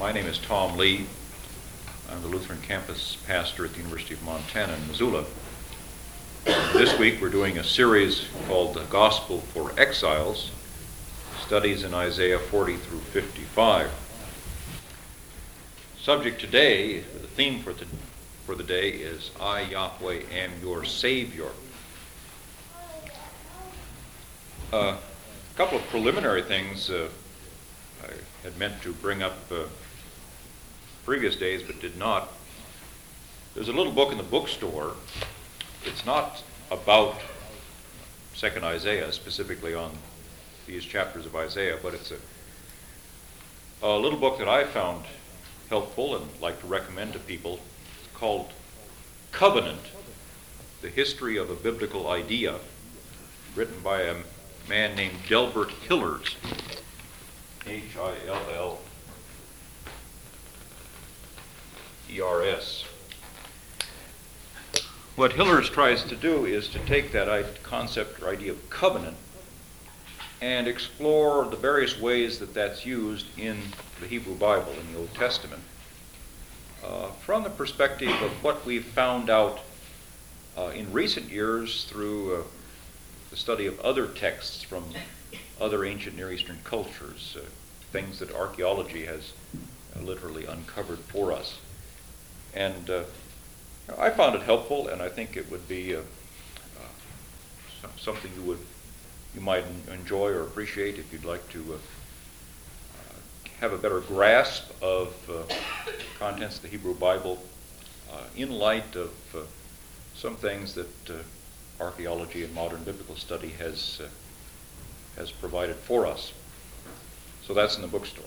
My name is Tom Lee. I'm the Lutheran campus pastor at the University of Montana in Missoula. This week we're doing a series called The Gospel for Exiles, studies in Isaiah 40 through 55. Subject today, the theme for the day is I, Yahweh, am your Savior. A couple of preliminary things I had meant to bring up previous days but did not. There's a little book in the bookstore. It's not about 2nd Isaiah, specifically on these chapters of Isaiah, but it's a little book that I found helpful and like to recommend to people. It's called Covenant, The History of a Biblical Idea, written by a man named Delbert Hillers, Hillers. What Hillers tries to do is to take that concept or idea of covenant and explore the various ways that that's used in the Hebrew Bible, in the Old Testament, from the perspective of what we've found out in recent years through the study of other texts from other ancient Near Eastern cultures, things that archaeology has literally uncovered for us. And I found it helpful, and I think it would be something you might enjoy or appreciate if you'd like to have a better grasp of contents of the Hebrew Bible in light of some things that archaeology and modern biblical study has provided for us. So that's in the bookstore.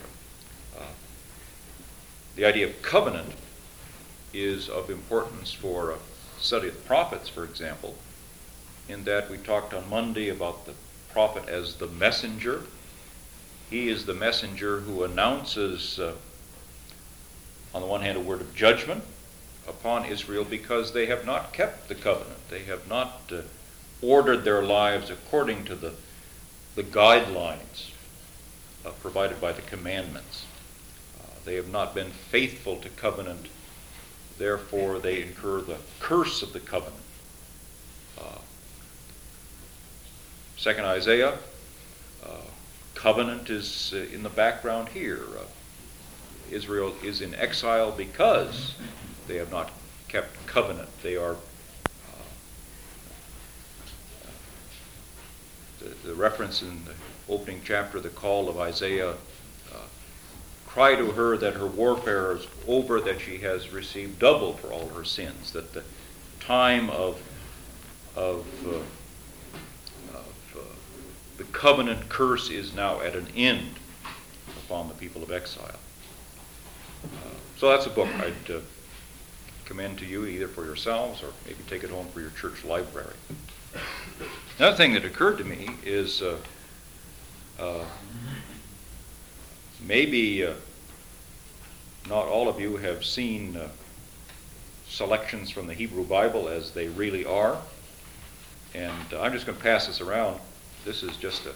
The idea of covenant is of importance for a study of the prophets, for example, in that we talked on Monday about the prophet as the messenger. He is the messenger who announces, on the one hand, a word of judgment upon Israel because they have not kept the covenant. They have not ordered their lives according to the guidelines provided by the commandments. They have not been faithful to covenant. Therefore, they incur the curse of the covenant. 2nd Isaiah, covenant is in the background here. Israel is in exile because they have not kept covenant. They are the reference in the opening chapter, the call of Isaiah, cry to her that her warfare is over, that she has received double for all her sins, that the time of the covenant curse is now at an end upon the people of exile. So that's a book I'd commend to you, either for yourselves or maybe take it home for your church library. Another thing that occurred to me is maybe not all of you have seen selections from the Hebrew Bible as they really are. And I'm just going to pass this around. This is just a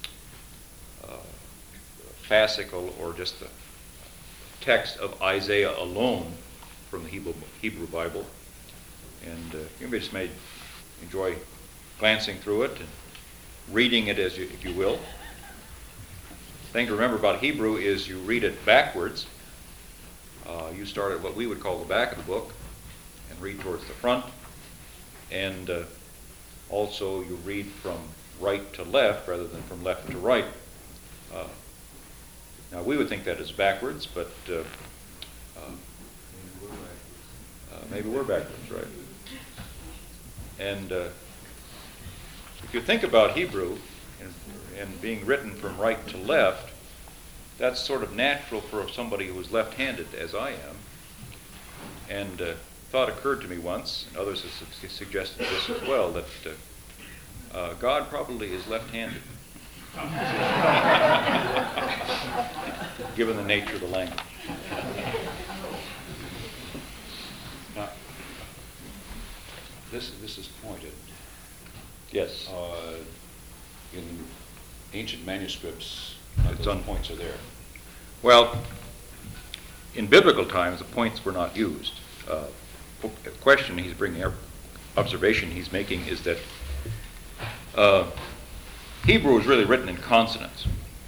fascicle or just a text of Isaiah alone from the Hebrew Bible. And you just may enjoy glancing through it and reading it if you will. The thing to remember about Hebrew is you read it backwards. You start at what we would call the back of the book and read towards the front. And also you read from right to left rather than from left to right. Now we would think that is backwards, but maybe we're backwards, right? And if you think about Hebrew and being written from right to left, that's sort of natural for somebody who is left-handed, as I am. And thought occurred to me once, and others have suggested this as well, that God probably is left-handed, given the nature of the language. Now, this is pointed. Yes. In ancient manuscripts, It's those on points are there. Well, in biblical times, the points were not used. The question he's bringing up, observation he's making, is that Hebrew is really written in consonants.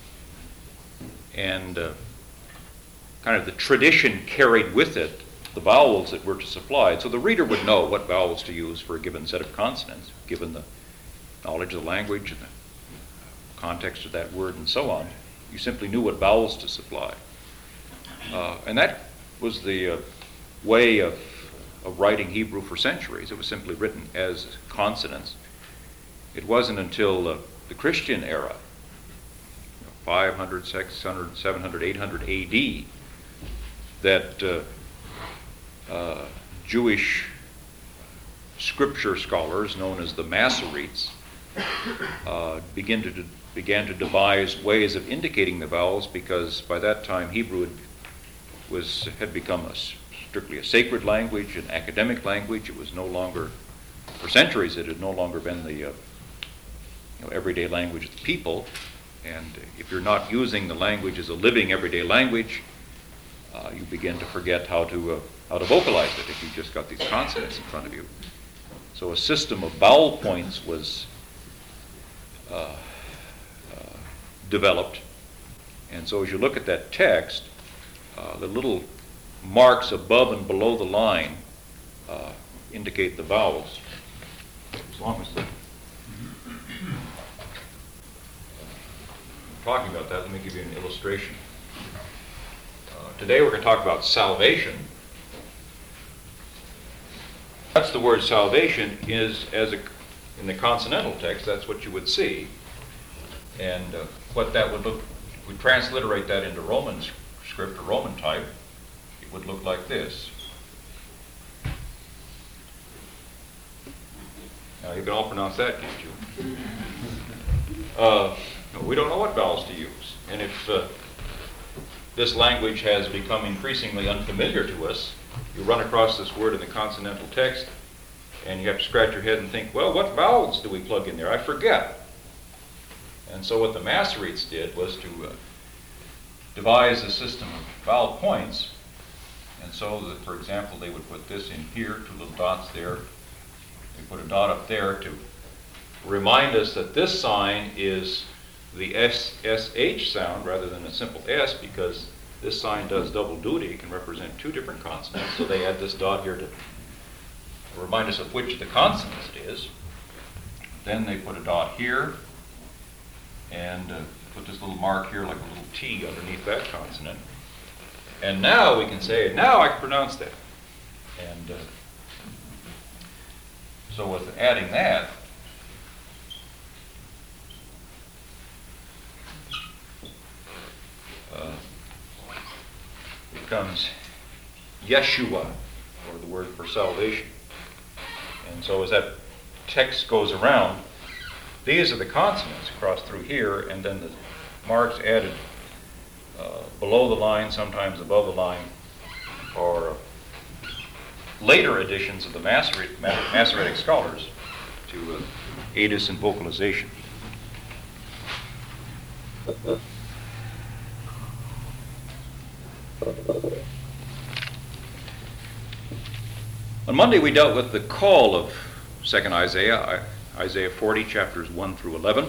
And kind of the tradition carried with it the vowels that were to supply it. So the reader would know what vowels to use for a given set of consonants, given the knowledge of the language and the context of that word and so on. You simply knew what vowels to supply. And that was the way of writing Hebrew for centuries. It was simply written as consonants. It wasn't until the Christian era, 500, 600, 700, 800 AD, that Jewish scripture scholars, known as the Masoretes, began to devise ways of indicating the vowels, because by that time Hebrew had become strictly a sacred language, an academic language. It was no longer, for centuries, it had no longer been the everyday language of the people. And if you're not using the language as a living everyday language, you begin to forget how to vocalize it if you've just got these consonants in front of you. So a system of vowel points was developed. And so as you look at that text, the little marks above and below the line indicate the vowels. As long as talking about that, let me give you an illustration. Today we're going to talk about salvation. That's the word salvation is in the consonantal text. That's what you would see, and what that would look. If we transliterate that into Roman script or Roman type, it would look like this. Now you can all pronounce that, can't you? We don't know what vowels to use, and if this language has become increasingly unfamiliar to us, you run across this word in the consonantal text, and you have to scratch your head and think, well, what vowels do we plug in there? I forget. And so what the Masoretes did was to devise a system of vowel points, and so that, for example, they would put this in here, 2 little dots there. They put a dot up there to remind us that this sign is the SH sound rather than a simple S, because this sign does double duty. It can represent 2 different consonants. So they add this dot here to remind us of which of the consonants it is. Then they put a dot here and put this little mark here like a little T underneath that consonant. And now we can say, now I can pronounce that. And so with adding that, becomes Yeshua, or the word for salvation. And so as that text goes around, these are the consonants across through here, and then the marks added below the line, sometimes above the line, or later editions of the Masoretic scholars to aid us in vocalization. On Monday we dealt with the call of 2nd Isaiah, Isaiah 40, chapters 1 through 11.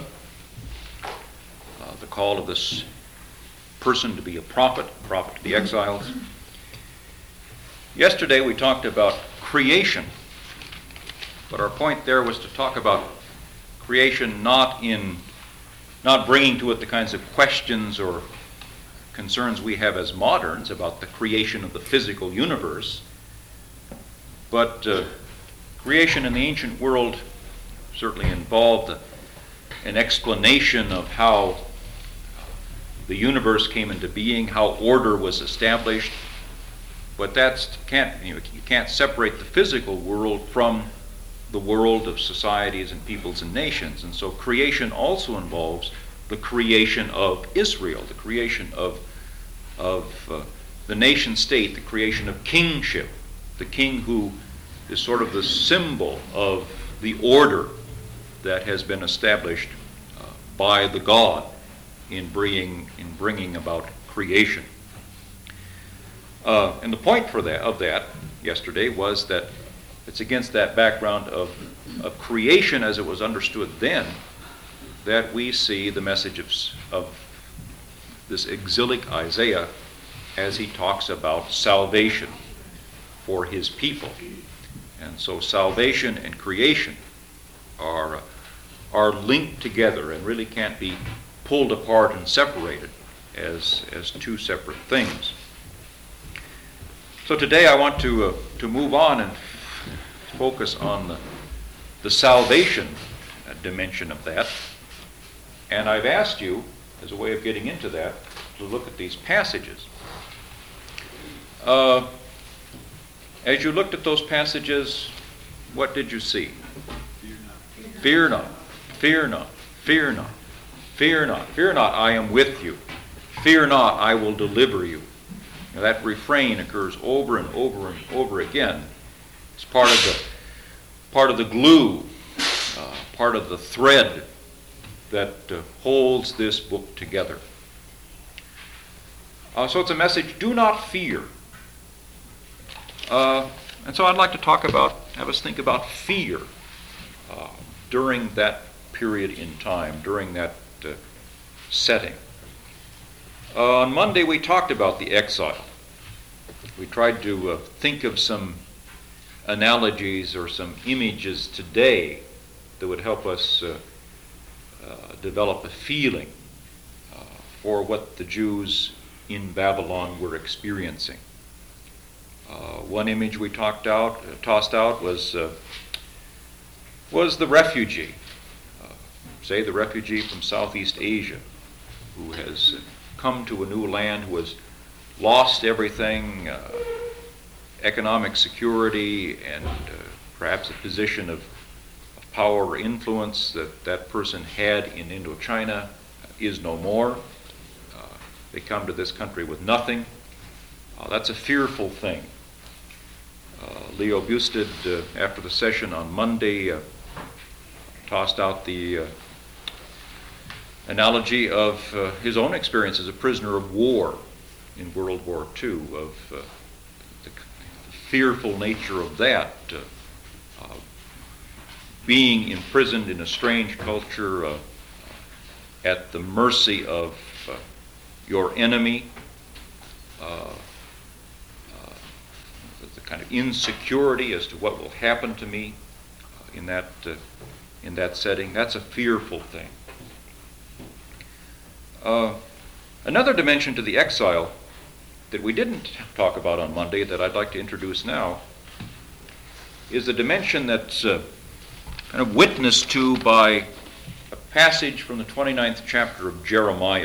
The call of this person to be a prophet to the exiles. Yesterday we talked about creation, but our point there was to talk about creation not bringing to it the kinds of questions or concerns we have as moderns about the creation of the physical universe, but creation in the ancient world certainly involved an explanation of how the universe came into being, how order was established. But you can't separate the physical world from the world of societies and peoples and nations. And so creation also involves the creation of Israel, the creation of the nation state, the creation of kingship, the king who is sort of the symbol of the order that has been established by the God in bringing about creation. And the point of that yesterday was that it's against that background of creation as it was understood then that we see the message of this exilic Isaiah as he talks about salvation for his people. And so salvation and creation are linked together and really can't be pulled apart and separated as two separate things. So today I want to move on and focus on the salvation dimension of that. And I've asked you, as a way of getting into that, to look at these passages. As you looked at those passages, what did you see? Fear not, fear not, fear not, fear not, fear not, I am with you. Fear not, I will deliver you. Now, that refrain occurs over and over and over again. It's part of the glue, part of the thread that holds this book together. So it's a message, do not fear. And so I'd like to have us think about fear during that period in time, during that setting. On Monday we talked about the exile. We tried to think of some analogies or some images today that would help us develop a feeling for what the Jews in Babylon were experiencing. One image we tossed out was the refugee, say the refugee from Southeast Asia, who has come to a new land, who has lost everything, economic security, and perhaps a position of power or influence that person had in Indochina is no more. They come to this country with nothing. That's a fearful thing. Leo Busted, after the session on Monday, tossed out the analogy of his own experience as a prisoner of war in World War II, of the fearful nature of that, being imprisoned in a strange culture, at the mercy of your enemy, the kind of insecurity as to what will happen to me in that setting. That's a fearful thing. Another dimension to the exile that we didn't talk about on Monday that I'd like to introduce now is the dimension that's kind of witnessed to by a passage from the 29th chapter of Jeremiah.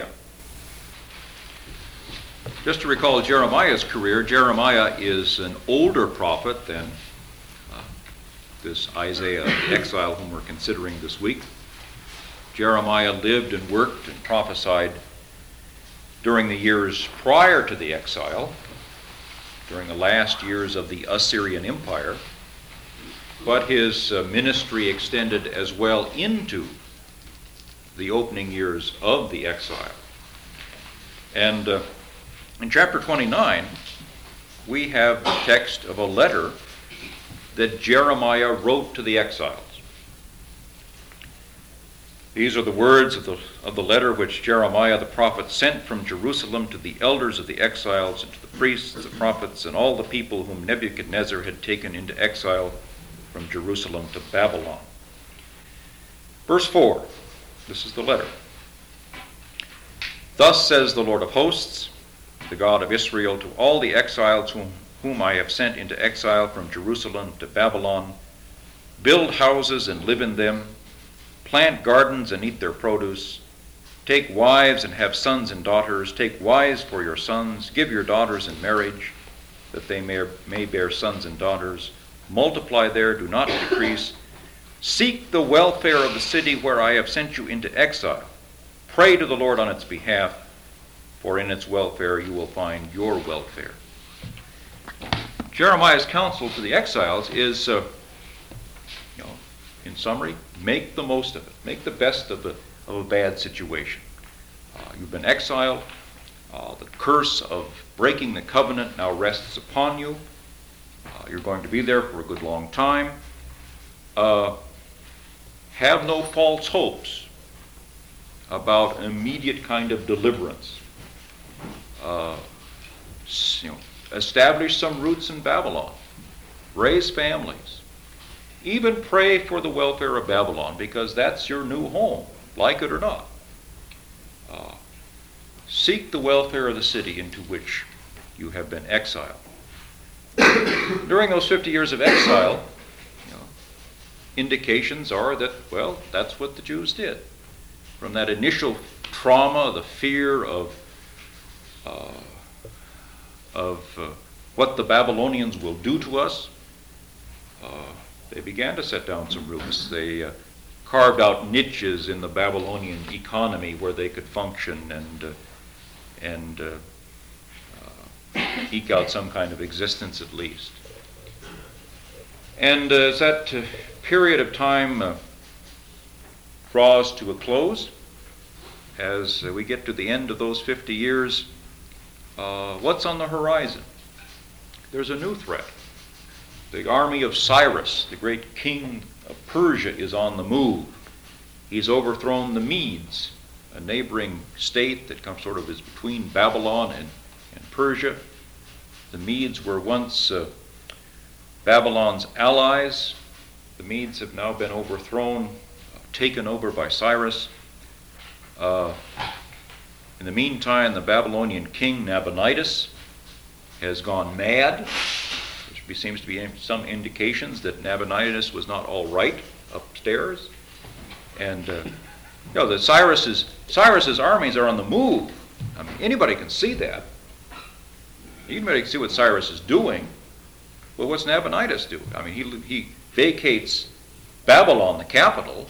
Just to recall Jeremiah's career, Jeremiah is an older prophet than this Isaiah the exile whom we're considering this week. Jeremiah lived and worked and prophesied during the years prior to the exile, during the last years of the Assyrian Empire, but his ministry extended as well into the opening years of the exile. And in chapter 29, we have the text of a letter that Jeremiah wrote to the exiles. These are the words of the letter which Jeremiah the prophet sent from Jerusalem to the elders of the exiles and to the priests, the prophets, and all the people whom Nebuchadnezzar had taken into exile from Jerusalem to Babylon. Verse 4, this is the letter. Thus says the Lord of hosts, the God of Israel, to all the exiles whom I have sent into exile from Jerusalem to Babylon, build houses and live in them, plant gardens and eat their produce, take wives and have sons and daughters, take wives for your sons, give your daughters in marriage, that they may bear sons and daughters, multiply there, do not decrease, seek the welfare of the city where I have sent you into exile, pray to the Lord on its behalf, for in its welfare you will find your welfare. Jeremiah's counsel to the exiles is, in summary, make the most of it. Make the best of a bad situation. You've been exiled. The curse of breaking the covenant now rests upon you. You're going to be there for a good long time. Have no false hopes about an immediate kind of deliverance. Establish some roots in Babylon. Raise families. Even pray for the welfare of Babylon, because that's your new home, like it or not. Seek the welfare of the city into which you have been exiled. During those 50 years of exile, indications are that, well, that's what the Jews did. From that initial trauma, the fear of what the Babylonians will do to us, they began to set down some roots. They carved out niches in the Babylonian economy where they could function and eke out some kind of existence at least. And as that period of time draws to a close, as we get to the end of those 50 years, what's on the horizon? There's a new threat. The army of Cyrus, the great king of Persia, is on the move. He's overthrown the Medes, a neighboring state that comes sort of is between Babylon and Persia. The Medes were once Babylon's allies. The Medes have now been overthrown, taken over by Cyrus. In the meantime, the Babylonian king Nabonidus has gone mad. There seems to be some indications that Nabonidus was not all right upstairs. And the Cyrus's armies are on the move. I mean, anybody can see that. Anybody can see what Cyrus is doing. Well, what's Nabonidus do? I mean, he vacates Babylon, the capital.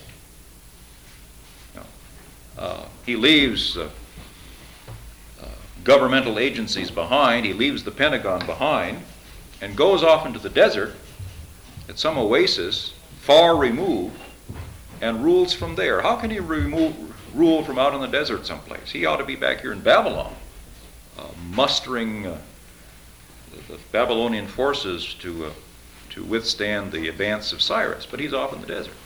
He leaves governmental agencies behind. He leaves the Pentagon behind and goes off into the desert at some oasis far removed and rules from there. How can he rule from out in the desert someplace? He ought to be back here in Babylon, mustering the Babylonian forces to withstand the advance of Cyrus. But he's off in the desert.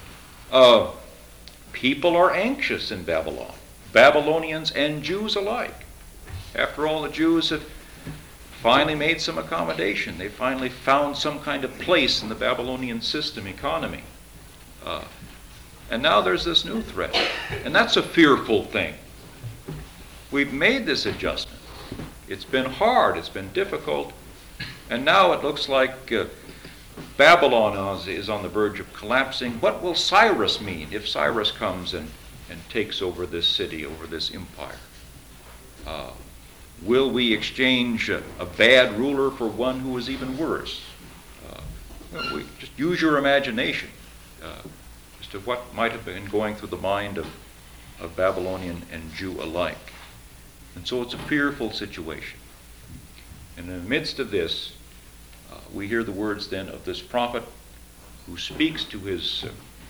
People are anxious in Babylon, Babylonians and Jews alike. After all, the Jews have finally made some accommodation. They finally found some kind of place in the Babylonian system economy. And now there's this new threat. And that's a fearful thing. We've made this adjustment. It's been hard. It's been difficult. And now it looks like Babylon is on the verge of collapsing. What will Cyrus mean if Cyrus comes and takes over this city, over this empire? Will we exchange a bad ruler for one who is even worse? Just use your imagination as to what might have been going through the mind of Babylonian and Jew alike. And so it's a fearful situation. And in the midst of this, we hear the words then of this prophet who speaks to his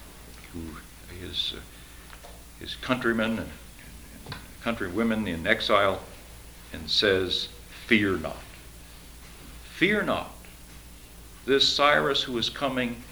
countrymen and countrywomen in exile and says, "Fear not. Fear not. This Cyrus who is coming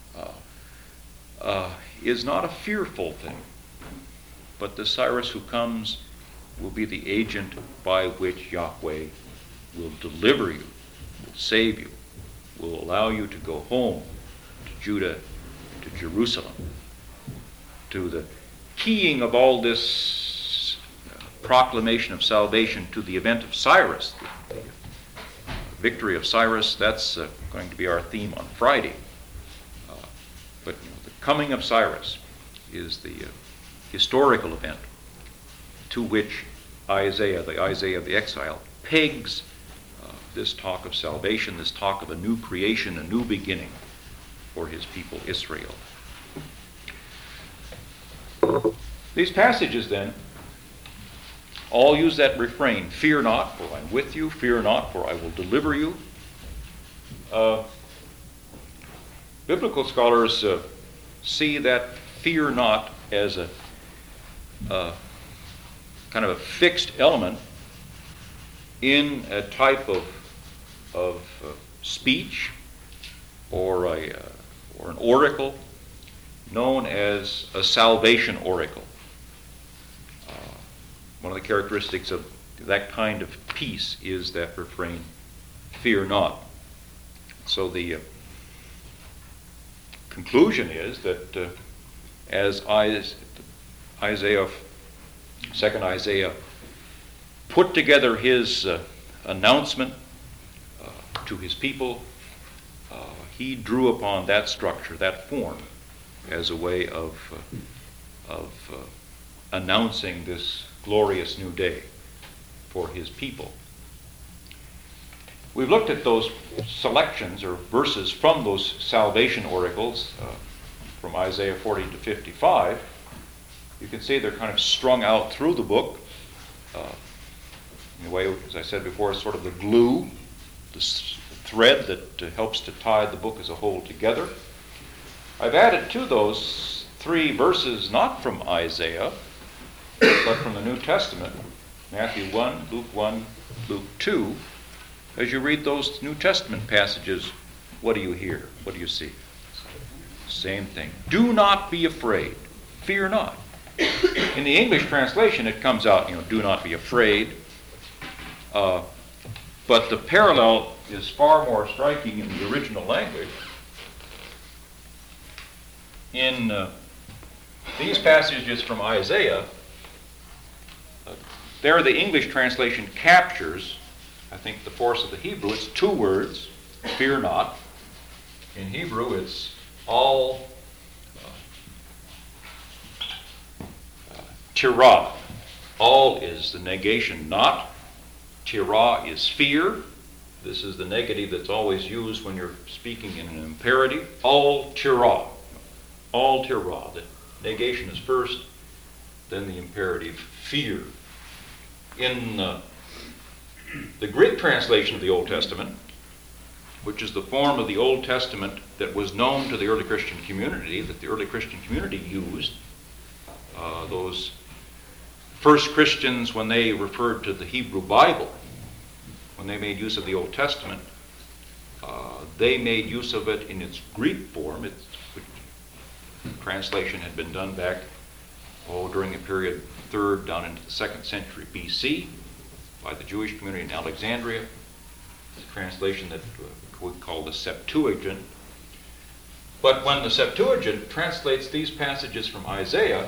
is not a fearful thing, but the Cyrus who comes will be the agent by which Yahweh will deliver you, will save you, will allow you to go home to Judah, to Jerusalem, to the keying of all this proclamation of salvation to the event of Cyrus, the victory of Cyrus. That's going to be our theme on Friday. But the coming of Cyrus is the historical event to which Isaiah, the Isaiah of the exile, pegs this talk of salvation, this talk of a new creation, a new beginning for his people Israel. These passages then all use that refrain, "Fear not, for I'm with you. Fear not, for I will deliver you." Biblical scholars see that "fear not" as a kind of a fixed element in a type of speech or an oracle known as a salvation oracle. One of the characteristics of that kind of peace is that refrain, "Fear not." So the conclusion is that as Isaiah, second Isaiah, put together his announcement to his people, he drew upon that structure, that form, as a way of announcing this glorious new day for his people. We've looked at those selections or verses from those salvation oracles from Isaiah 40 to 55. You can see they're kind of strung out through the book. In a way, as I said before, it's sort of the glue, the thread that helps to tie the book as a whole together. I've added to those 3 verses not from Isaiah, but from the New Testament, Matthew 1, Luke 1, Luke 2. As you read those New Testament passages, what do you hear? What do you see? Same thing. Do not be afraid. Fear not. In the English translation, it comes out, do not be afraid. But the parallel is far more striking in the original language. In these passages from Isaiah, there the English translation captures, I think, the force of the Hebrew. It's 2 words, fear not. In Hebrew, it's all tirah. All is the negation, not. Tirah is fear. This is the negative that's always used when you're speaking in an imperative. All tirah. All tirah. The negation is first, then the imperative, fear. In the Greek translation of the Old Testament, which is the form of the Old Testament that was known to the early Christian community, that the early Christian community used, those first Christians, when they referred to the Hebrew Bible, when they made use of the Old Testament, they made use of it in its Greek form. Translation had been done back during a period 3rd down into the 2nd century BC by the Jewish community in Alexandria. It's a translation that we call the Septuagint. But when the Septuagint translates these passages from Isaiah,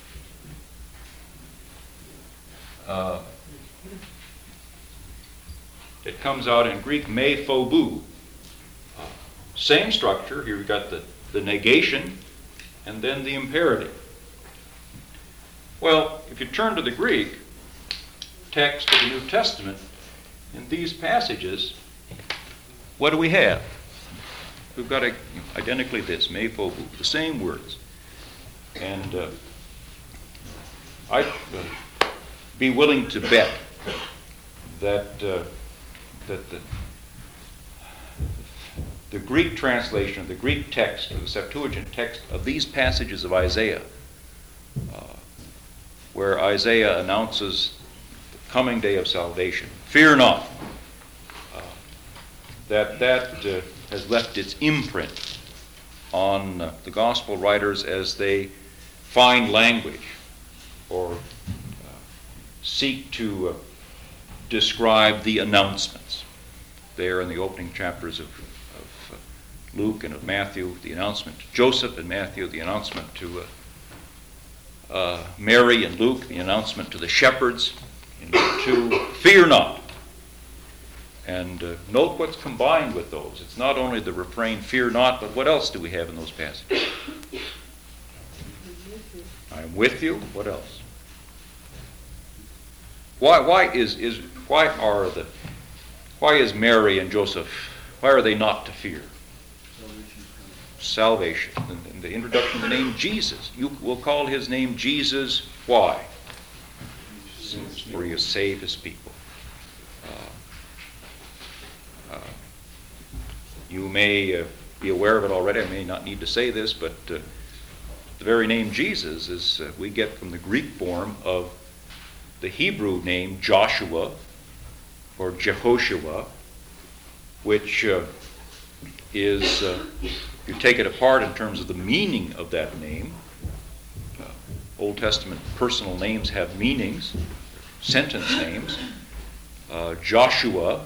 it comes out in Greek, me phobou. Same structure. Here we've got the negation and then the imperative. Well, if you turn to the Greek text of the New Testament, in these passages, what do we have? We've got identically this, me phobou, the same words. And I'd be willing to bet that the Greek translation of the Greek text, or the Septuagint text of these passages of Isaiah, where Isaiah announces the coming day of salvation, fear not, that has left its imprint on the gospel writers as they find language or seek to describe the announcements. There in the opening chapters of Luke and of Matthew, the announcement to Joseph, and Matthew, the announcement to Mary, and Luke, the announcement to the shepherds. In Luke 2, fear not. And note what's combined with those. It's not only the refrain, fear not, but what else do we have in those passages? I am with you. What else? Why is Mary and Joseph, why are they not to fear? Salvation. In the introduction, the name Jesus. You will call his name Jesus. Why? For he has saved his people. You may be aware of it already. I may not need to say this, but the very name Jesus is we get from the Greek form of the Hebrew name Joshua, or Jehoshua, which is, you take it apart in terms of the meaning of that name. Old Testament personal names have meanings, sentence names. Joshua,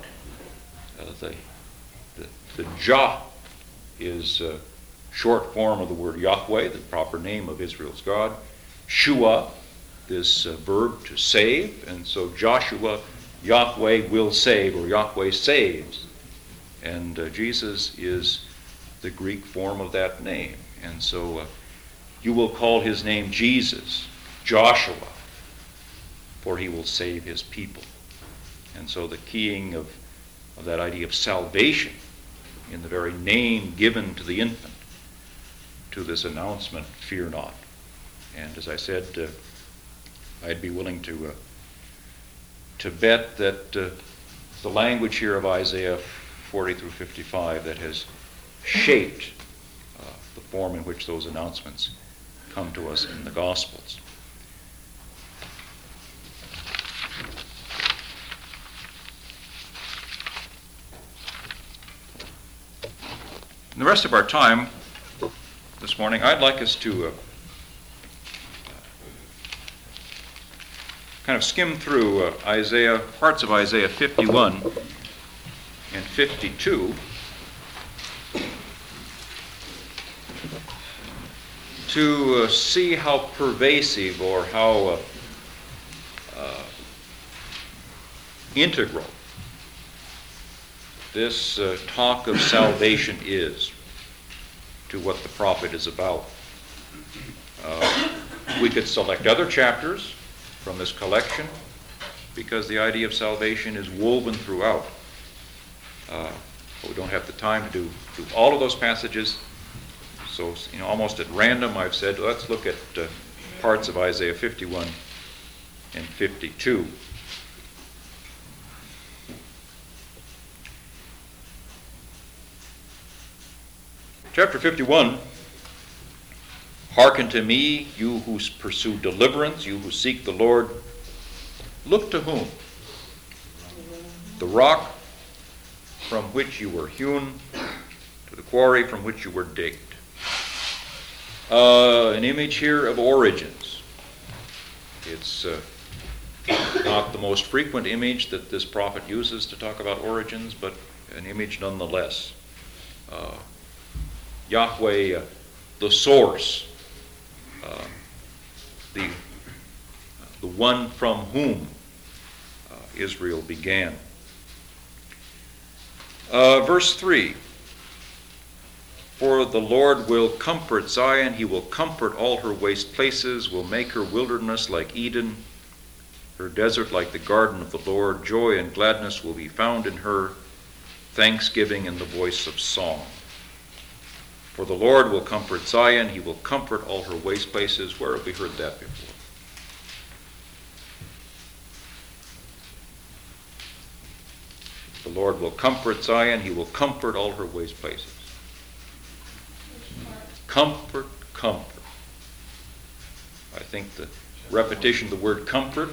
the Jah is short form of the word Yahweh, the proper name of Israel's God. Shua, this verb to save, and so Joshua, Yahweh will save, or Yahweh saves. And Jesus is the Greek form of that name. And so you will call his name Jesus, Joshua, for he will save his people. And so the keying of that idea of salvation in the very name given to the infant, to this announcement, fear not. And as I said, I'd be willing to bet that the language here of Isaiah 40 through 55 that has shaped the form in which those announcements come to us in the Gospels. In the rest of our time this morning, I'd like us to kind of skim through parts of Isaiah 51 and 52 to see how pervasive or how integral this talk of salvation is to what the prophet is about. We could select other chapters from this collection because the idea of salvation is woven throughout. But we don't have the time to do all of those passages. So, almost at random, I've said, let's look at parts of Isaiah 51 and 52. Chapter 51, hearken to me, you who pursue deliverance, you who seek the Lord. Look to whom? The rock from which you were hewn, to the quarry from which you were digged. An image here of origins. It's not the most frequent image that this prophet uses to talk about origins, but an image nonetheless. Yahweh, the source, the one from whom Israel began. Verse 3, for the Lord will comfort Zion, he will comfort all her waste places, will make her wilderness like Eden, her desert like the garden of the Lord. Joy and gladness will be found in her, thanksgiving and the voice of song. For the Lord will comfort Zion, he will comfort all her waste places. Where have we heard that before? The Lord will comfort Zion, he will comfort all her waste places. Comfort, comfort. I think the repetition of the word comfort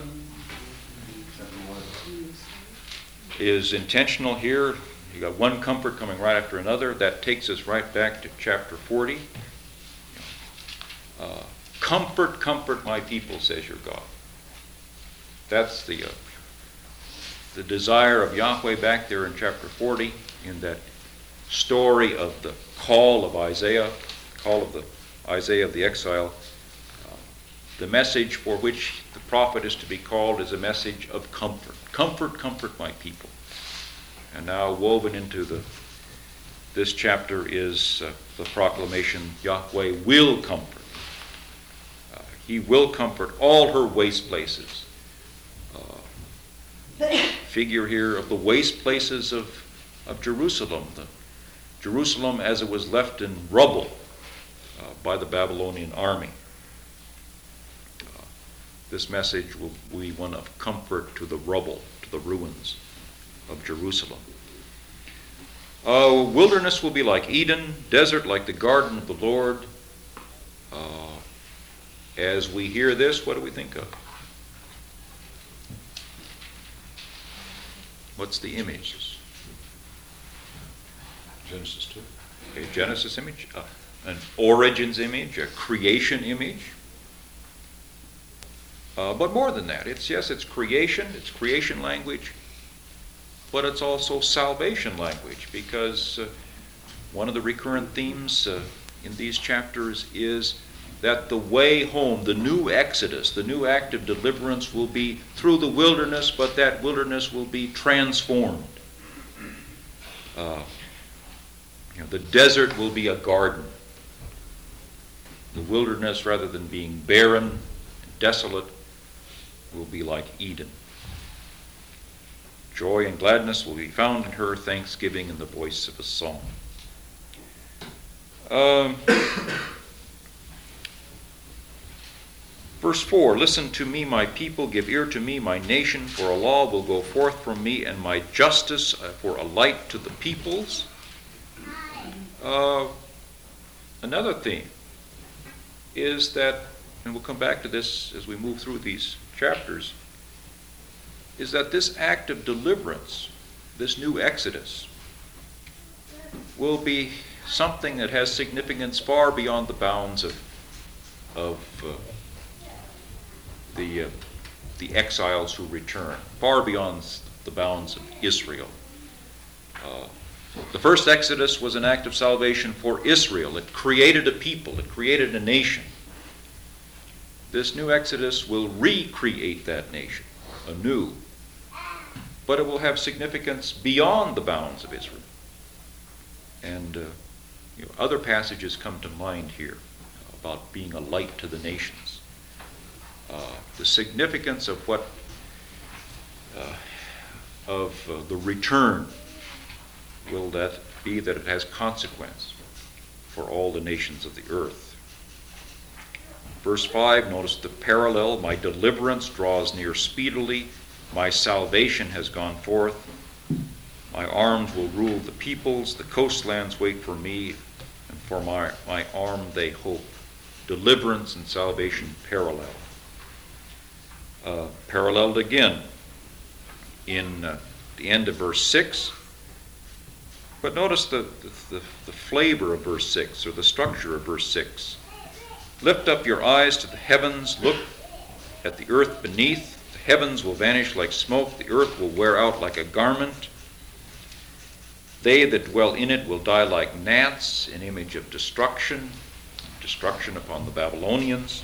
is intentional here. You got one comfort coming right after another. That takes us right back to chapter 40. Comfort, comfort my people, says your God. That's the desire of Yahweh back there in chapter 40, in that story of the call of Isaiah, Isaiah of the exile. The message for which the prophet is to be called is a message of comfort. Comfort, comfort my people. And now woven into this chapter is the proclamation, Yahweh will comfort. He will comfort all her waste places. Figure here of the waste places of Jerusalem. Jerusalem as it was left in rubble by the Babylonian army. This message will be one of comfort to the rubble, to the ruins of Jerusalem. Wilderness will be like Eden, desert like the garden of the Lord. As we hear this, what do we think of? What's the image? Genesis 2. Okay, Genesis image, an origins image, a creation image. But more than that, it's creation language, but it's also salvation language, because one of the recurrent themes in these chapters is that the way home, the new exodus, the new act of deliverance will be through the wilderness, but that wilderness will be transformed. The desert will be a garden. The wilderness, rather than being barren and desolate, will be like Eden. Joy and gladness will be found in her, thanksgiving in the voice of a song. Verse 4, listen to me, my people, give ear to me, my nation, for a law will go forth from me, and my justice for a light to the peoples. Another theme is that, and we'll come back to this as we move through these chapters, is that this act of deliverance, this new exodus, will be something that has significance far beyond the bounds of the exiles who return, far beyond the bounds of Israel. The first exodus was an act of salvation for Israel. It created a people. It created a nation. This new exodus will recreate that nation anew, but it will have significance beyond the bounds of Israel. And other passages come to mind here about being a light to the nations. The significance of what the return will that be that it has consequence for all the nations of the earth. Verse 5, notice the parallel. My deliverance draws near speedily. My salvation has gone forth. My arms will rule the peoples. The coastlands wait for me, and for my arm they hope. Deliverance and salvation parallel. Paralleled again in the end of verse 6. But notice the flavor of verse 6, or the structure of verse 6. Lift up your eyes to the heavens, look at the earth beneath. The heavens will vanish like smoke, the earth will wear out like a garment. They that dwell in it will die like gnats, an image of destruction upon the Babylonians.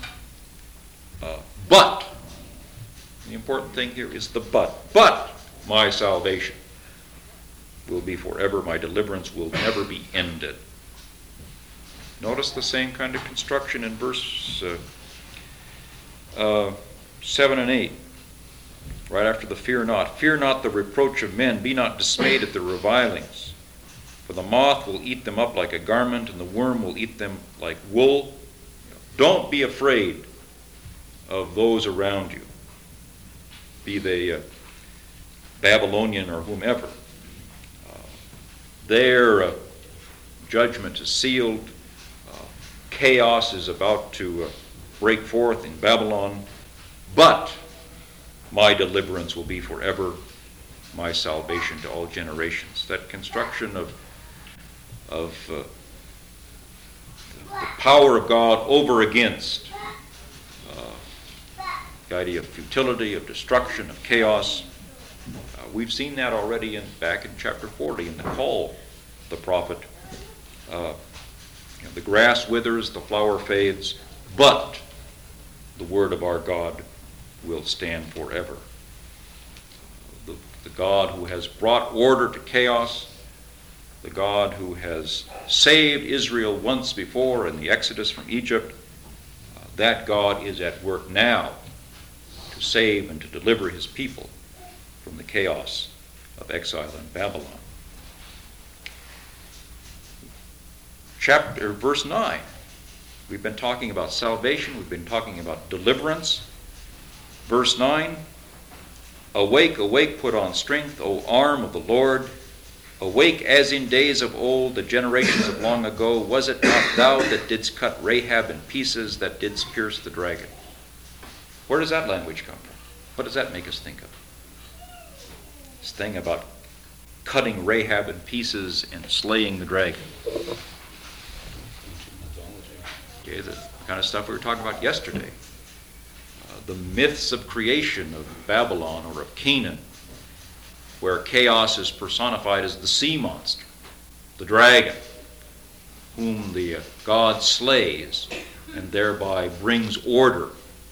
But, the important thing here is the but my salvation will be forever, my deliverance will never be ended. Notice the same kind of construction in verse 7 and 8. Right after the fear not. Fear not the reproach of men. Be not dismayed at the revilings. For the moth will eat them up like a garment, and the worm will eat them like wool. Don't be afraid of those around you, be they Babylonian or whomever. Their judgment is sealed. Chaos is about to break forth in Babylon. But my deliverance will be forever, my salvation to all generations. That construction of the power of God over against the idea of futility, of destruction, of chaos. We've seen that already back in chapter 40 in the call, the prophet. The grass withers, the flower fades, but the word of our God will stand forever. The God who has brought order to chaos, the God who has saved Israel once before in the Exodus from Egypt, that God is at work now to save and to deliver his people from the chaos of exile in Babylon. Verse 9. We've been talking about salvation. We've been talking about deliverance. Verse 9. Awake, awake, put on strength, O arm of the Lord. Awake as in days of old, the generations of long ago. Was it not thou that didst cut Rahab in pieces, that didst pierce the dragon? Where does that language come from? What does that make us think of? This thing about cutting Rahab in pieces and slaying the dragon. Ancient mythology. Okay, the kind of stuff we were talking about yesterday. The myths of creation of Babylon or of Canaan, where chaos is personified as the sea monster, the dragon, whom the god slays and thereby brings order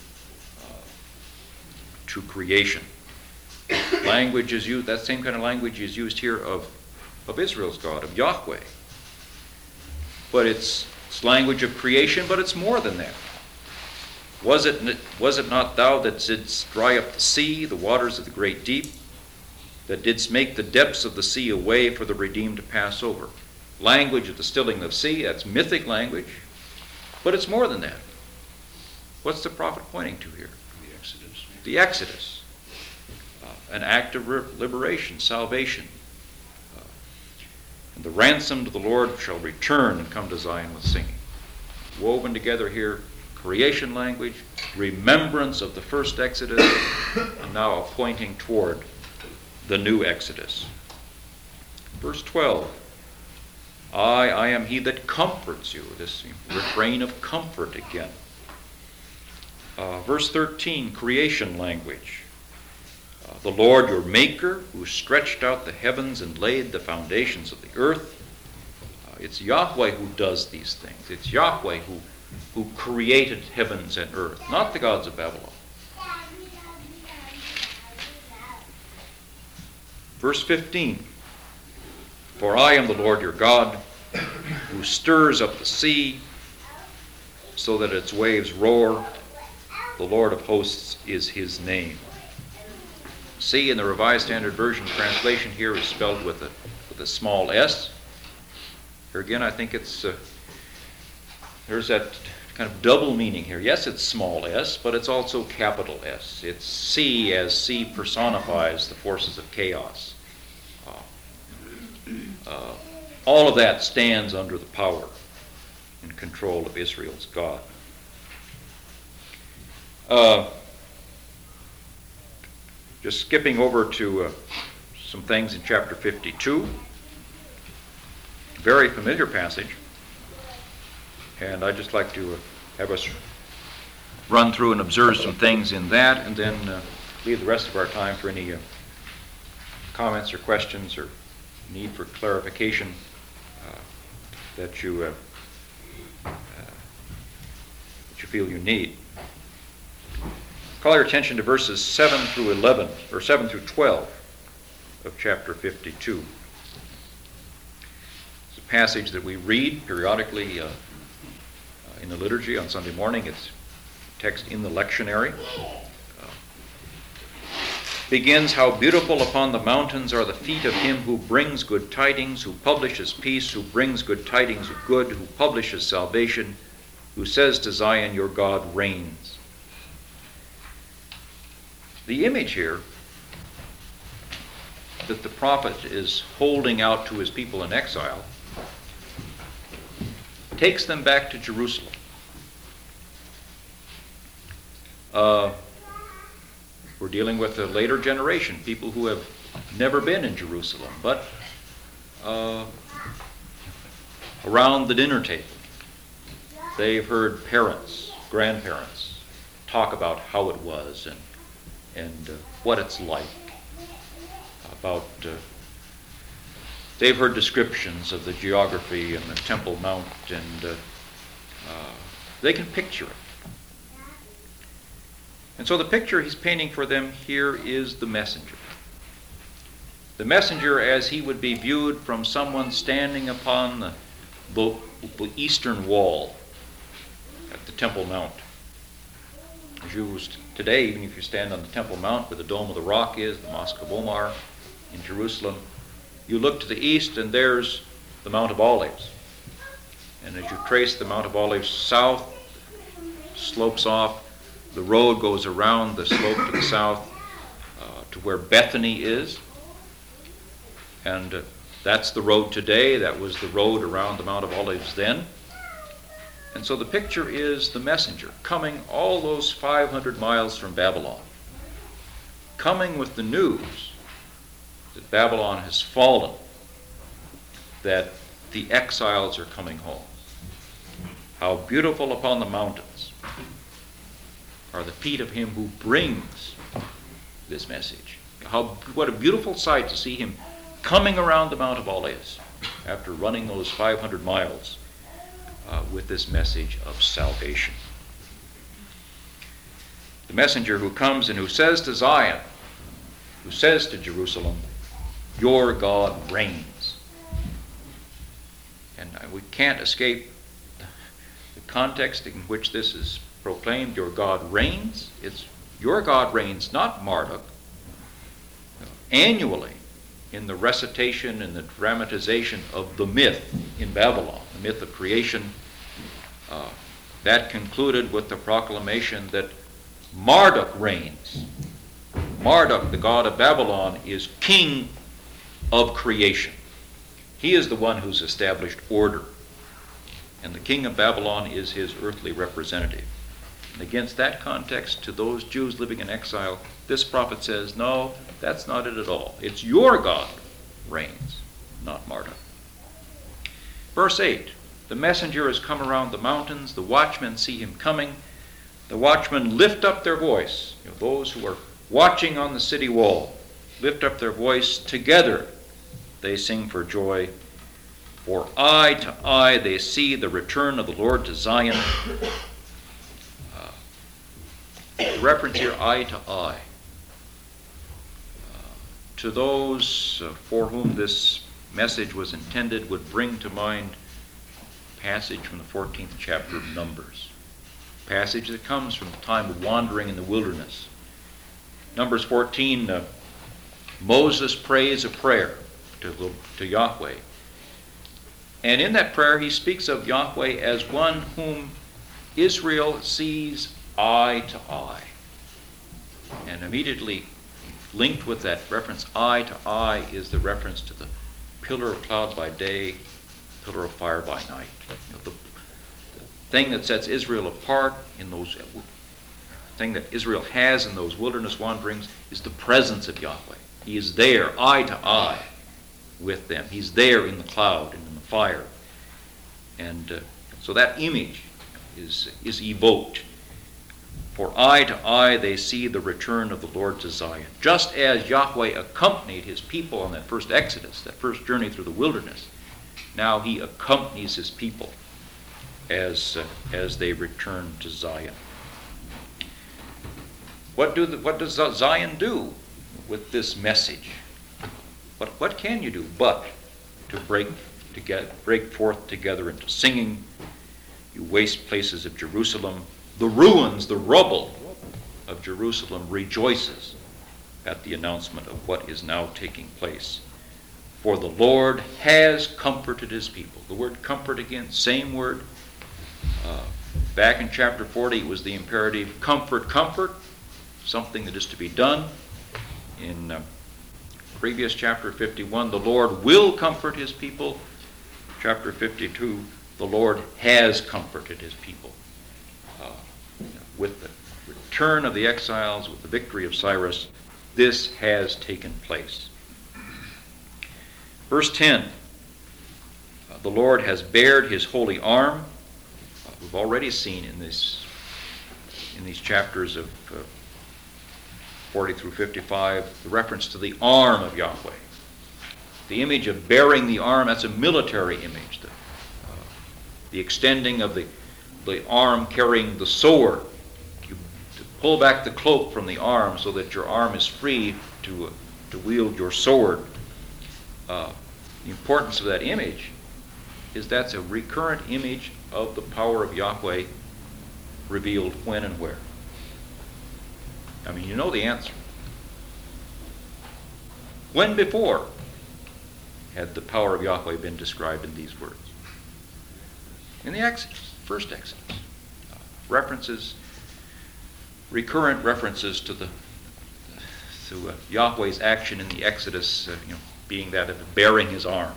to creation. Language is used, that same kind of language is used here of Israel's God, of Yahweh. But it's language of creation, but it's more than that. Was it not thou that didst dry up the sea, the waters of the great deep, that didst make the depths of the sea a way for the redeemed to pass over? Language of the stilling of the sea, that's mythic language, but it's more than that. What's the prophet pointing to here? The Exodus. The Exodus. An act of liberation, salvation. And the ransomed of the Lord shall return and come to Zion with singing. Woven together here, creation language, remembrance of the first Exodus, and now a pointing toward the new Exodus. Verse 12. I am he that comforts you. This refrain of comfort again. Verse 13, creation language. The Lord your Maker, who stretched out the heavens and laid the foundations of the earth. It's Yahweh who does these things. It's Yahweh who created heavens and earth, not the gods of Babylon. Verse 15, for I am the Lord your God, who stirs up the sea so that its waves roar. The Lord of hosts is his name. See, in the Revised Standard Version translation here is spelled with a small s. Here again, I think there's that kind of double meaning here. Yes, it's small s, but it's also capital S. It's sea, as sea personifies the forces of chaos. All of that stands under the power and control of Israel's God. Just skipping over to some things in chapter 52. Very familiar passage. And I'd just like to have us run through and observe some things in that, and then leave the rest of our time for any comments or questions or need for clarification that you feel you need. Call your attention to verses 7 through 11, or 7 through 12 of chapter 52. It's a passage that we read periodically in the liturgy on Sunday morning. It's text in the lectionary. Begins, how beautiful upon the mountains are the feet of him who brings good tidings, who publishes peace, who brings good tidings of good, who publishes salvation, who says to Zion, your God reigns. The image here that the prophet is holding out to his people in exile takes them back to Jerusalem. We're dealing with a later generation, people who have never been in Jerusalem, but around the dinner table, they've heard parents, grandparents, talk about how it was and what it's like. They've heard descriptions of the geography and the Temple Mount, and they can picture it. And so the picture he's painting for them here is the messenger. The messenger as he would be viewed from someone standing upon the eastern wall at the Temple Mount. As you today, even if you stand on the Temple Mount where the Dome of the Rock is, the Mosque of Omar in Jerusalem, you look to the east and there's the Mount of Olives. And as you trace the Mount of Olives south, slopes off, the road goes around the slope to the south to where Bethany is. And that's the road today. That was the road around the Mount of Olives then. And so the picture is the messenger coming all those 500 miles from Babylon, coming with the news that Babylon has fallen, that the exiles are coming home. How beautiful upon the mountains are the feet of him who brings this message. What a beautiful sight to see him coming around the Mount of Olives after running those 500 miles with this message of salvation. The messenger who comes and who says to Zion, who says to Jerusalem, your God reigns. And we can't escape the context in which this is proclaimed. Your God reigns. It's your God reigns, not Marduk. Annually, in the recitation and the dramatization of the myth in Babylon, the myth of creation, that concluded with the proclamation that Marduk reigns. Marduk, the god of Babylon, is king of creation. He is the one who's established order. And the king of Babylon is his earthly representative. And against that context, to those Jews living in exile, this prophet says, no, that's not it at all. It's your God reigns, not Marduk. Verse 8, the messenger has come around the mountains. The watchmen see him coming. The watchmen lift up their voice. Those who are watching on the city wall lift up their voice together. They sing for joy. For eye to eye they see the return of the Lord to Zion. The reference here, eye to eye. To those for whom this message was intended would bring to mind a passage from the 14th chapter of Numbers. A passage that comes from the time of wandering in the wilderness. Numbers 14, Moses prays a prayer to Yahweh. And in that prayer he speaks of Yahweh as one whom Israel sees eye to eye. And immediately linked with that reference, eye to eye, is the reference to the pillar of cloud by day, pillar of fire by night. The thing that sets Israel apart in those, thing that Israel has in those wilderness wanderings is the presence of Yahweh. He is there, eye to eye, with them. He's there in the cloud and in the fire. And so that image is evoked. For eye to eye they see the return of the Lord to Zion. Just as Yahweh accompanied his people on that first Exodus, that first journey through the wilderness, now he accompanies his people as they return to Zion. What does Zion do with this message? What can you do but to break forth together into singing? You waste places of Jerusalem. The ruins, the rubble of Jerusalem rejoices at the announcement of what is now taking place. For the Lord has comforted his people. The word comfort again, same word. Back in chapter 40, it was the imperative, comfort, comfort, something that is to be done. In previous chapter 51, the Lord will comfort his people. Chapter 52, the Lord has comforted his people. With the return of the exiles, with the victory of Cyrus, this has taken place. Verse 10, the Lord has bared his holy arm. We've already seen in these chapters of 40 through 55 the reference to the arm of Yahweh. The image of bearing the arm, that's a military image. The extending of the arm carrying the sword. You pull back the cloak from the arm so that your arm is free to wield your sword. The importance of that image is that's a recurrent image of the power of Yahweh revealed when and where. I mean, you know the answer. When before had the power of Yahweh been described in these words? In the Exodus, first Exodus. References, recurrent references to Yahweh's action in the Exodus, being that of bearing his arm.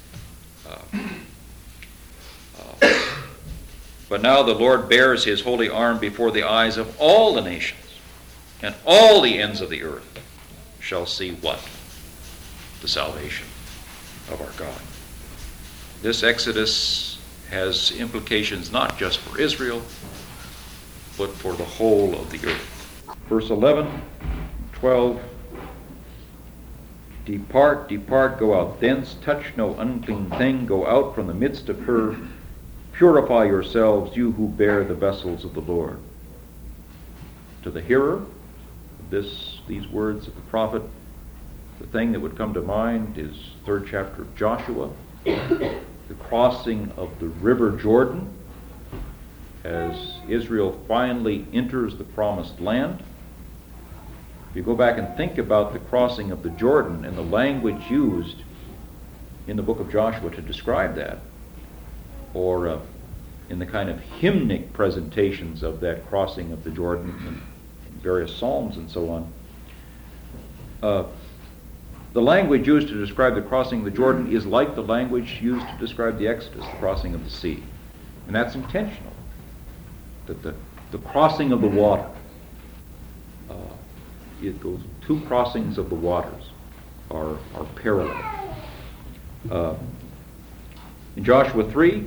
But now the Lord bears his holy arm before the eyes of all the nations, and all the ends of the earth shall see what? the salvation of our God. This Exodus has implications not just for Israel, but for the whole of the earth. Verse 11, 12, Depart, depart, go out thence, touch no unclean thing, go out from the midst of her, purify yourselves, you who bear the vessels of the Lord. To the hearer of these words of the prophet, the thing that would come to mind is third chapter of Joshua, the crossing of the river Jordan, as Israel finally enters the promised land. If you go back and think about the crossing of the Jordan and the language used in the book of Joshua to describe that, or in the kind of hymnic presentations of that crossing of the Jordan in various psalms and so on, the language used to describe the crossing of the Jordan is like the language used to describe the Exodus, the crossing of the sea. And that's intentional, that the crossing of the water, two crossings of the waters are parallel. In Joshua 3,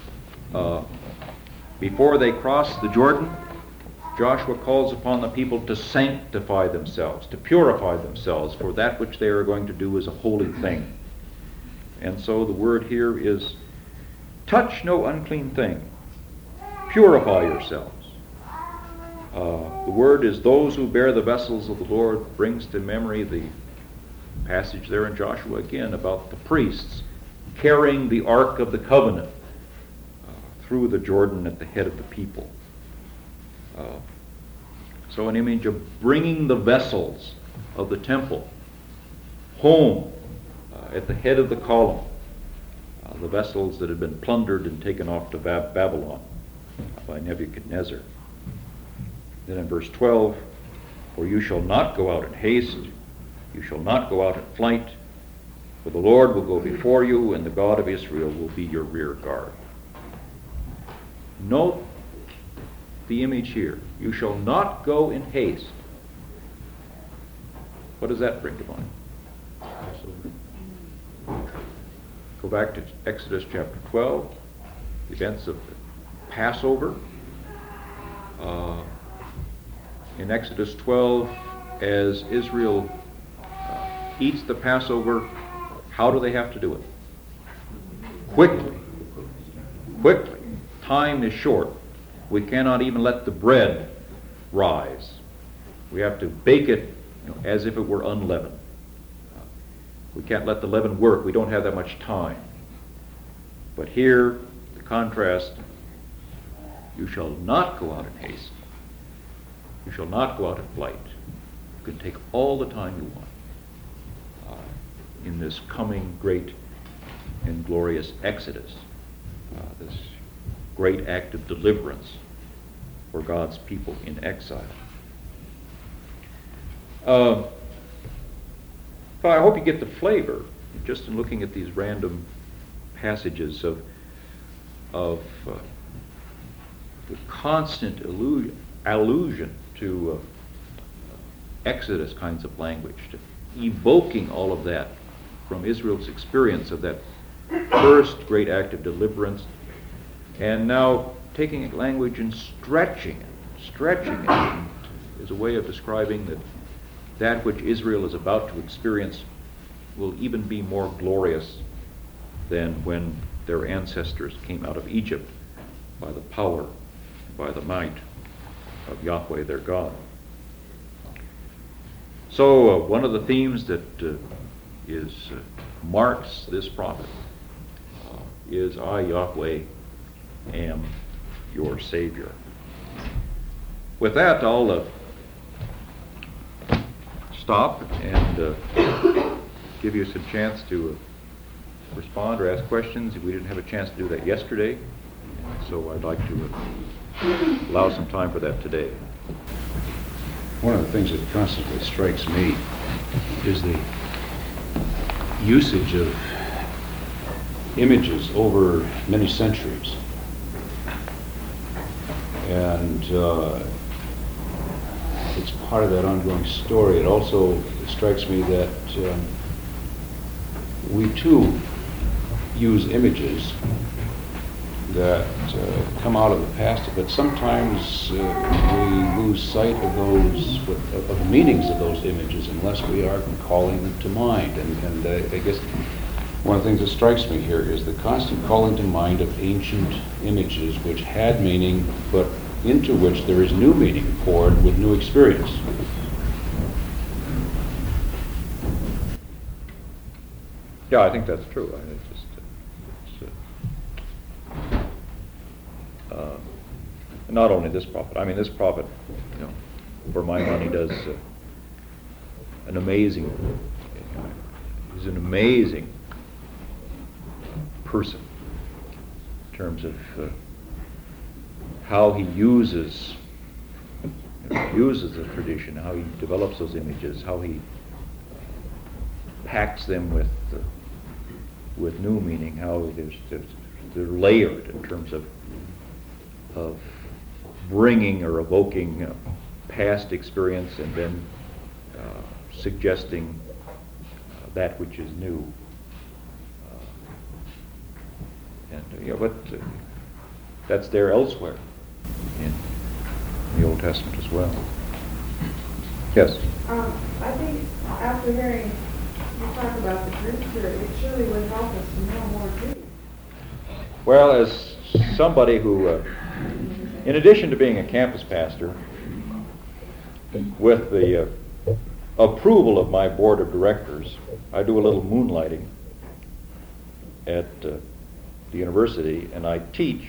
before they cross the Jordan, Joshua calls upon the people to sanctify themselves, to purify themselves, for that which they are going to do is a holy thing. And so the word here is, touch no unclean thing, purify yourselves. The word is those who bear the vessels of the Lord, brings to memory the passage there in Joshua again about the priests carrying the Ark of the Covenant through the Jordan at the head of the people. So an image of bringing the vessels of the temple home at the head of the column, the vessels that had been plundered and taken off to Babylon by Nebuchadnezzar. Then in verse 12, for you shall not go out in haste, you shall not go out in flight, for the Lord will go before you, and the God of Israel will be your rear guard. Note the image here. You shall not go in haste. What does that bring to mind? Go back to Exodus chapter 12, the events of the Passover. In Exodus 12, as Israel eats the Passover, how do they have to do it? Quickly. Quickly. Time is short. We cannot even let the bread rise. We have to bake it as if it were unleavened. We can't let the leaven work. We don't have that much time. But here, the contrast, you shall not go out in haste. You shall not go out in flight. You can take all the time you want in this coming great and glorious Exodus, this great act of deliverance for God's people in exile. But I hope you get the flavor, just in looking at these random passages of the constant allusion to Exodus kinds of language, to evoking all of that from Israel's experience of that first great act of deliverance, and now taking language and stretching it is a way of describing that which Israel is about to experience will even be more glorious than when their ancestors came out of Egypt by the power, by the might of Yahweh their God. So one of the themes that marks this prophet is, I, Yahweh, am your Savior. With that, I'll stop and give you some chance to respond or ask questions. We didn't have a chance to do that yesterday, so I'd like to allow some time for that today. One of the things that constantly strikes me is the usage of images over many centuries. And it's part of that ongoing story. It also strikes me that we too use images that come out of the past, but sometimes we lose sight of of the meanings of those images unless we are calling them to mind. And I guess one of the things that strikes me here is the constant calling to mind of ancient images which had meaning, but into which there is new meaning poured with new experience. Yeah, I think that's true. Not only this prophet. I mean, this prophet, for my money, does an amazing. He's an amazing person in terms of how he uses the tradition, how he develops those images, how he packs them with new meaning, how they're layered in terms of bringing or evoking past experience and then suggesting that which is new. But that's there elsewhere in the Old Testament as well. Yes? I think after hearing you talk about the Greek it surely would help us to know more Greek. Well, as somebody who, in addition to being a campus pastor, with the approval of my board of directors, I do a little moonlighting at the university, and I teach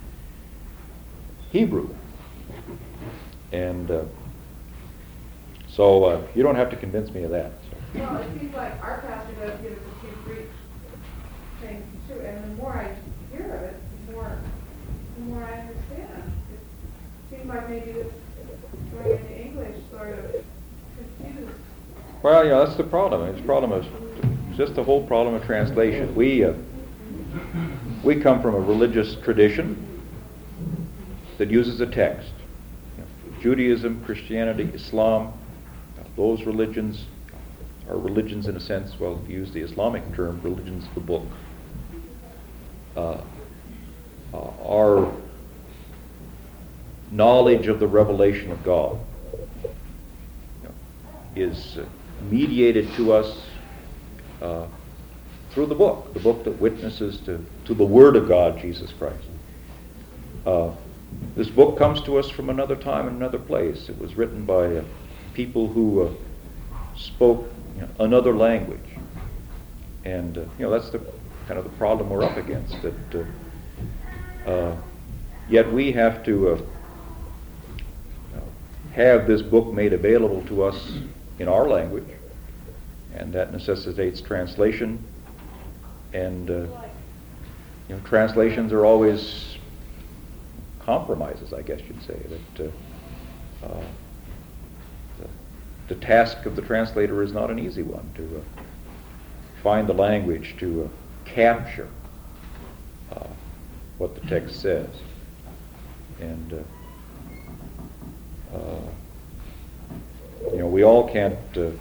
Hebrew. And so you don't have to convince me of that. So. Well, it seems like our pastor does give us a few Greek things too, and the more I hear of it, the more I understand. It seems like maybe this going into English sort of confused. Well, that's the problem. It's problem is just the whole problem of translation. We come from a religious tradition that uses a text. Judaism, Christianity, Islam, those religions are religions in a sense, well, to use the Islamic term, religions of the book. Our knowledge of the revelation of God is mediated to us through the book that witnesses to the Word of God, Jesus Christ. This book comes to us from another time and another place. It was written by people who spoke another language, and that's the kind of the problem we're up against. That yet we have to have this book made available to us in our language, and that necessitates translation. And translations are always compromises, I guess you'd say. That the task of the translator is not an easy one, to find the language to capture what the text says. And we all can't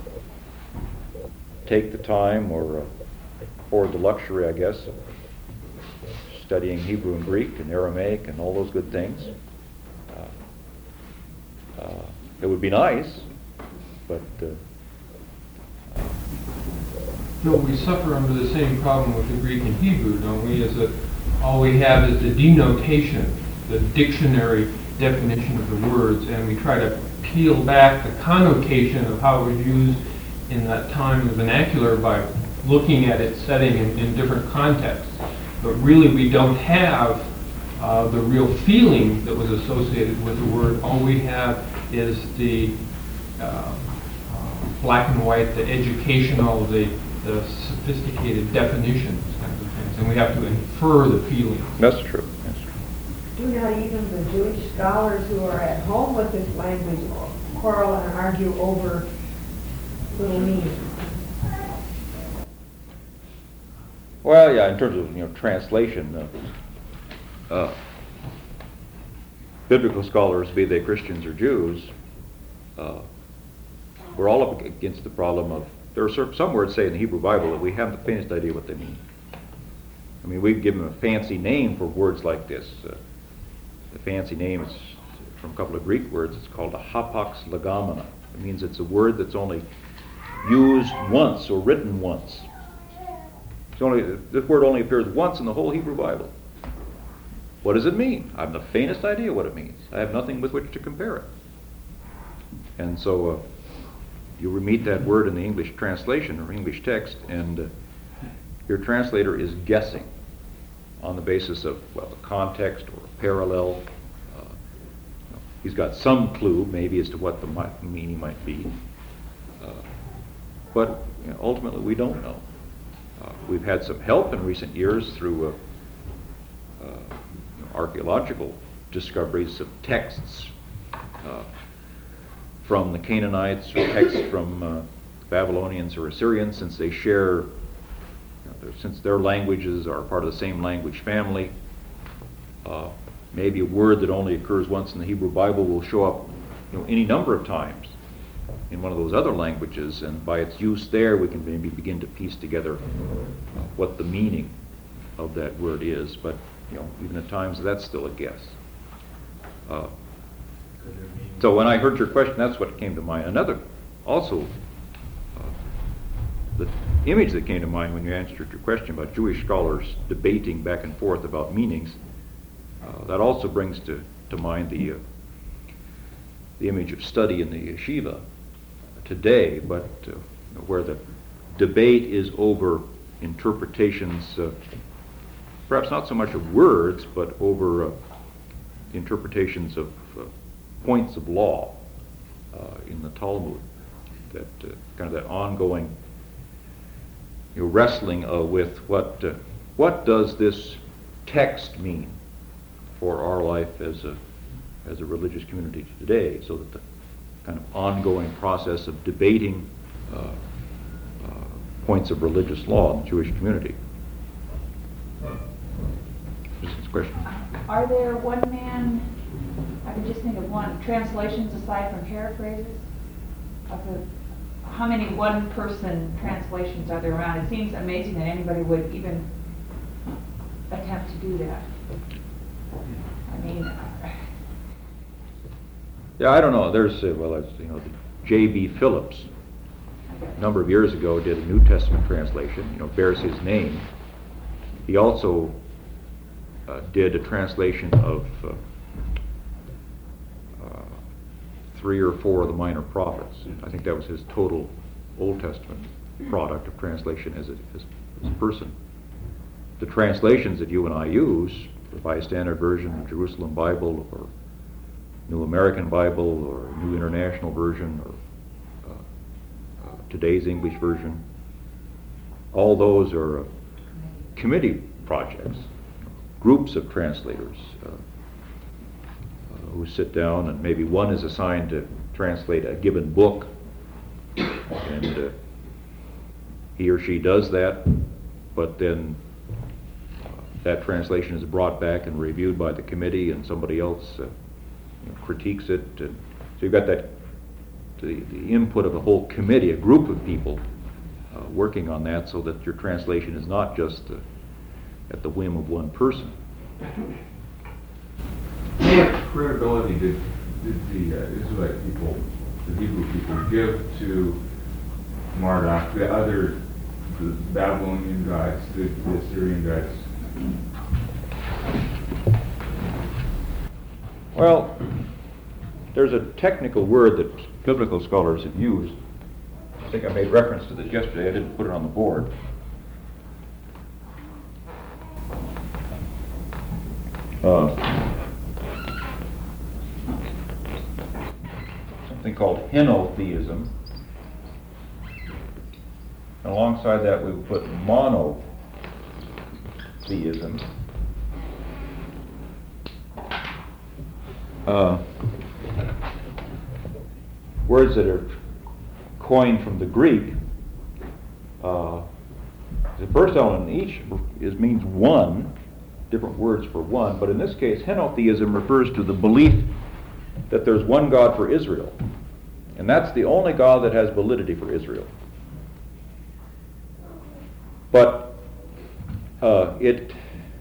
take the time or afford the luxury, I guess, of studying Hebrew and Greek and Aramaic and all those good things. It would be nice, but No, we suffer under the same problem with the Greek and Hebrew, don't we? All we have is the denotation, the dictionary definition of the words, and we try to peel back the connotation of how it was used in that time in the vernacular by looking at its setting in different contexts. But really we don't have the real feeling that was associated with the word. All we have is the black and white, the educational, the sophisticated definitions kinds of things. And we have to infer the feeling. that's true. Do not even the Jewish scholars who are at home with this language quarrel and argue over little meanings? Well, yeah, in terms of translation, biblical scholars, be they Christians or Jews, we're all up against the problem of there are some words, say, in the Hebrew Bible that we haven't the faintest idea what they mean. I mean, we give them a fancy name for words like this. The fancy name is from a couple of Greek words. It's called a hapax legomena. It means it's a word that's only used once or written once. This word only appears once in the whole Hebrew Bible. What does it mean? I have the faintest idea what it means. I have nothing with which to compare it. And so you meet that word in the English translation or English text, and your translator is guessing on the basis of, well, a context or a parallel. He's got some clue, maybe, as to what the meaning might be. But ultimately, we don't know. We've had some help in recent years through archaeological discoveries of texts from the Canaanites or texts from Babylonians or Assyrians, since they share, since their languages are part of the same language family. Maybe a word that only occurs once in the Hebrew Bible will show up any number of times in one of those other languages, and by its use there we can maybe begin to piece together what the meaning of that word is. But even at times that's still a guess. So when I heard your question, that's what came to mind. Another, also, the image that came to mind when you answered your question about Jewish scholars debating back and forth about meanings, that also brings to mind the image of study in the yeshiva today, but where the debate is over interpretations, perhaps not so much of words, but over interpretations of points of law in the Talmud. That kind of that ongoing wrestling with what does this text mean for our life as a religious community today, so that the kind of ongoing process of debating points of religious law in the Jewish community. This is a question. Are there I can just think of one, translations aside from paraphrases? How many one-person translations are there around? It seems amazing that anybody would even attempt to do that. I mean... Yeah, I don't know. There's, the J.B. Phillips, a number of years ago, did a New Testament translation, bears his name. He also did a translation of 3 or 4 of the minor prophets. I think that was his total Old Testament product of translation as a person. The translations that you and I use, the Bystander Version, the Jerusalem Bible, or New American Bible, or New International Version, or today's English version, all those are committee projects, groups of translators who sit down, and maybe one is assigned to translate a given book, and he or she does that, but then that translation is brought back and reviewed by the committee, and somebody else critiques it. So you've got that the input of the whole committee, a group of people working on that, so that your translation is not just at the whim of one person. What credibility did the Israelite people, the Hebrew people, give to Marduk, the Babylonian gods, the Assyrian gods? Well, there's a technical word that biblical scholars have used. I think I made reference to this yesterday. I didn't put it on the board. Something called henotheism. And alongside that we would put monotheism. Words that are coined from the Greek. The first element in each means one, different words for one, but in this case, henotheism refers to the belief that there's one God for Israel, and that's the only God that has validity for Israel. it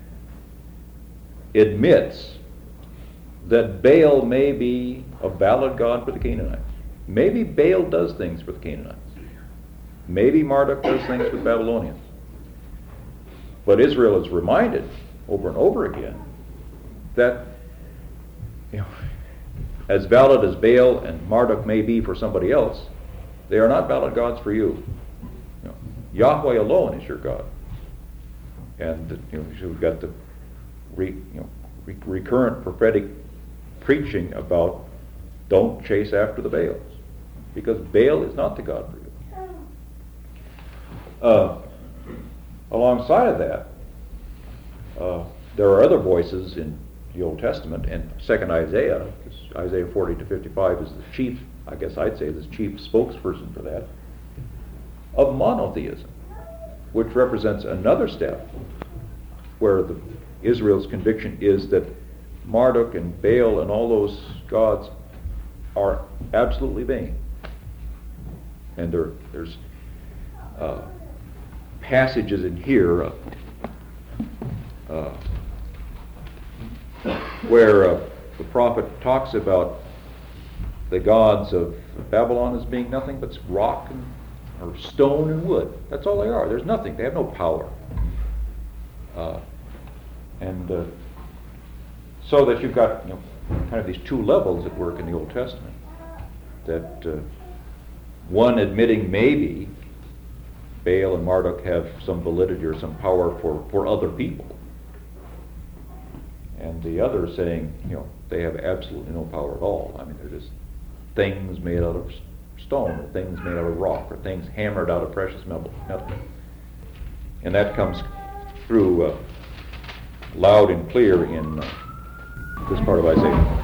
admits that Baal may be a valid god for the Canaanites. Maybe Baal does things for the Canaanites. Maybe Marduk does things for the Babylonians. But Israel is reminded over and over again that, as valid as Baal and Marduk may be for somebody else, they are not valid gods for you. Yahweh alone is your God. And we've got the recurrent prophetic preaching about don't chase after the Baals, because Baal is not the God for you. Alongside of that, there are other voices in the Old Testament, and 2nd Isaiah, because Isaiah 40 to 55 is the chief, I guess I'd say, the chief spokesperson for that, of monotheism, which represents another step where Israel's conviction is that Marduk and Baal and all those gods are absolutely vain. And there's passages in here where the prophet talks about the gods of Babylon as being nothing but rock or stone and wood. That's all they are. There's nothing. They have no power. So that you've got kind of these two levels at work in the Old Testament. That one admitting maybe Baal and Marduk have some validity or some power for other people, and the other saying they have absolutely no power at all. I mean, they're just things made out of stone, or things made out of rock, or things hammered out of precious metal. And that comes through loud and clear in this part of Isaiah.